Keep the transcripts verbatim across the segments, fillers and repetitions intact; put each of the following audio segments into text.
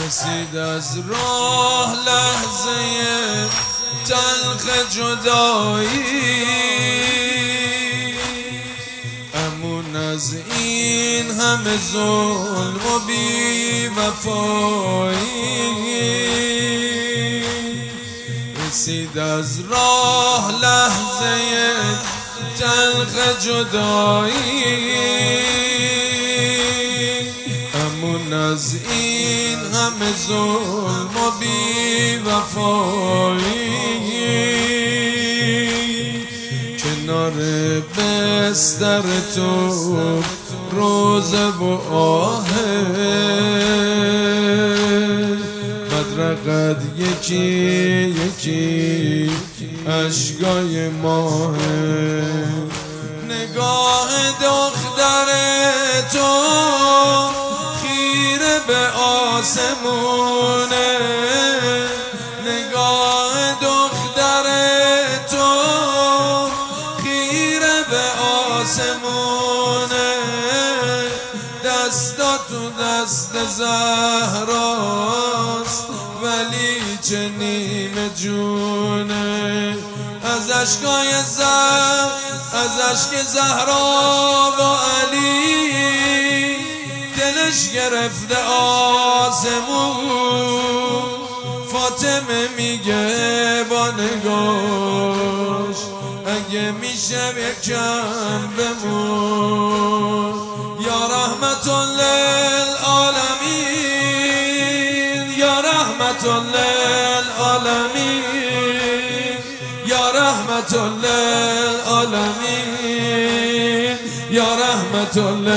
رسید از راه لحظه تلخ جدایی، امون از این همه ظلم و بی وفایی. رسید از راه لحظه تلخ جدایی، امون از این همه ظلم و بی وفایی. کنار بستر تو روزه و آهه، بدرقت یکی یکی اشکای ماهه. نگاه دختر تو خیره به آسمونه، نگاه دختر تو خیره به آسمونه. دستا تو دست زهراست ولی چه نیمه جونه. از اشکای زهر، از اشک زهرا و علی دلش گرفته آسمون. فاطمه میگه با نگاش اگه میشه یکم بمون. یا رحمت للعالمین، یا رحمت للعالمین، یا رحمت للعالمین، یا رحمت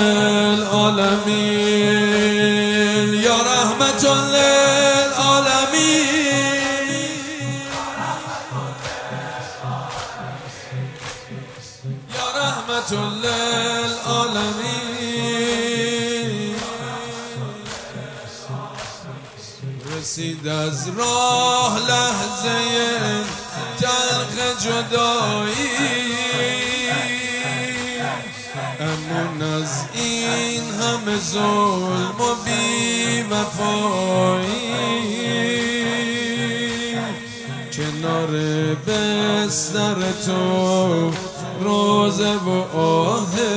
للعالمین، یا رحمت للعالمین. رحمت للعالمین. رسید از راه لحظه تلخ جدایی، امون از این همه ظلم و بی وفایی. کنار بستر تو روزه و آهه،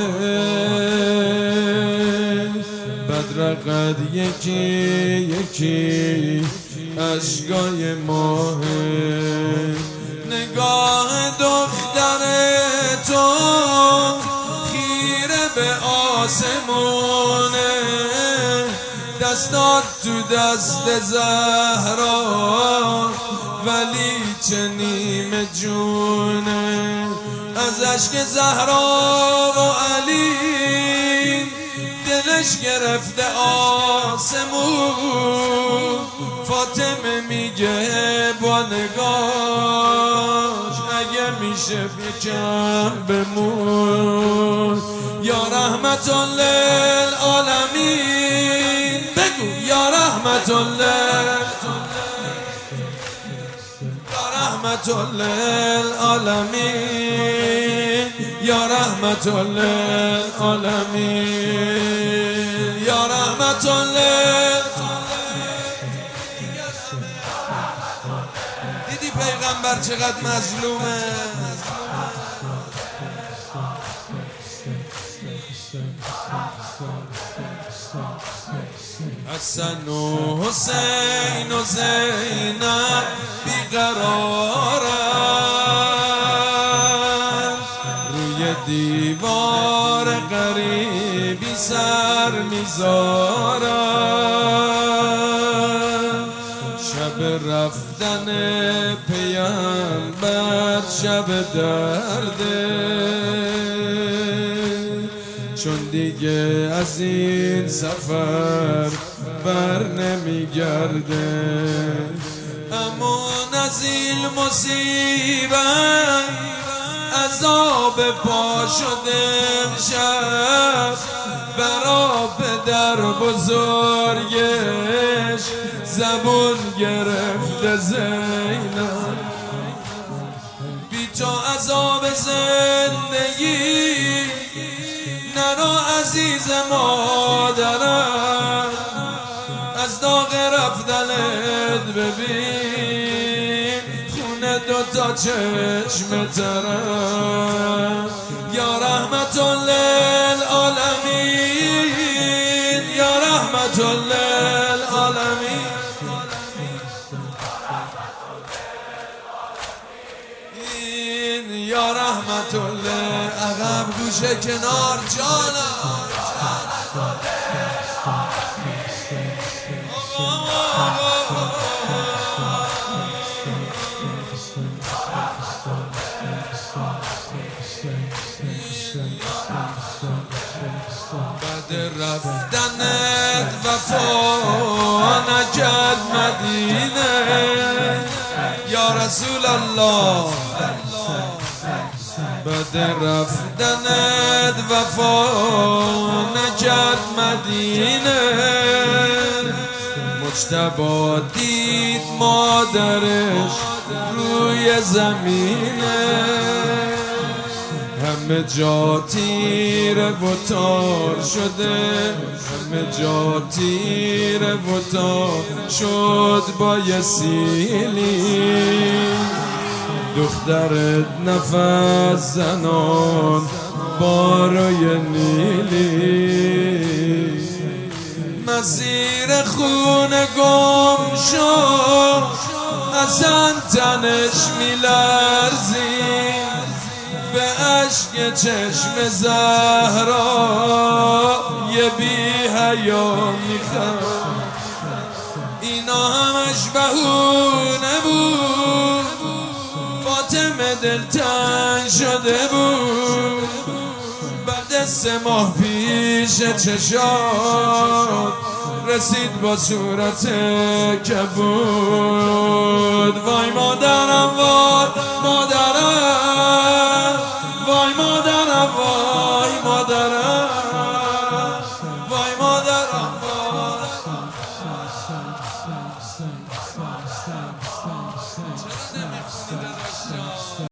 بدرقت یکی یکی اشکای ماهه. نگاه دختر تو خیره به آسمونه، دستات تو دست زهرا ولی چه نیمه جونه. از اشک زهرا و علی دلش گرفته آسمون. فاطمه میگه با نگاش اگه میشه یکم بمون. یا رحمت للعالمین، بگو یا رحمت للعالمین، رحمت للعالمین، یا رحمت للعالمین، یا رحمت للعالمین. دیدی پیغمبر چقدر مظلومه؟ حسن و حسین و زینب بیقرارن، روی دیوار غریبی سر میذارن. شب رفتن پیامبر شب درده، چون دیگه از این سفر بر نمیگرده. امون از این مصیبت عذاب پا شده امشب، برا پدر بزرگش زبون گرفته زینب. بی تو عذاب زندگی نرو عزیز مادرم، از داغ رفتنت ببین خونه دوتا چشم ترم یا رحمت للعالمین یا رحمت للعالمین یا رحمت الله عقب گوشه کنار جانم بعد رفتنت وفا نکرد مدینه یا رسول الله بعد رفتنت وفا نکرد مدینه مجتبی دید مادرش روی زمینه همه جا تیره و تار شده همه جا تیره و تار شد با یه سیلی دخترت نفس زنان باروی نیلی مسیر خونه گم شد اصلا تنش میلرزید به عشق چشم زهرا یه بی حیا میخند اینا همش بهونه بود فاطمه دلتنگ شده بود بعد سه ماه پیش چشات رسید با صورت کبود وای مادرم وای مادرم وای مادرم وای مادرم وای مادرم وای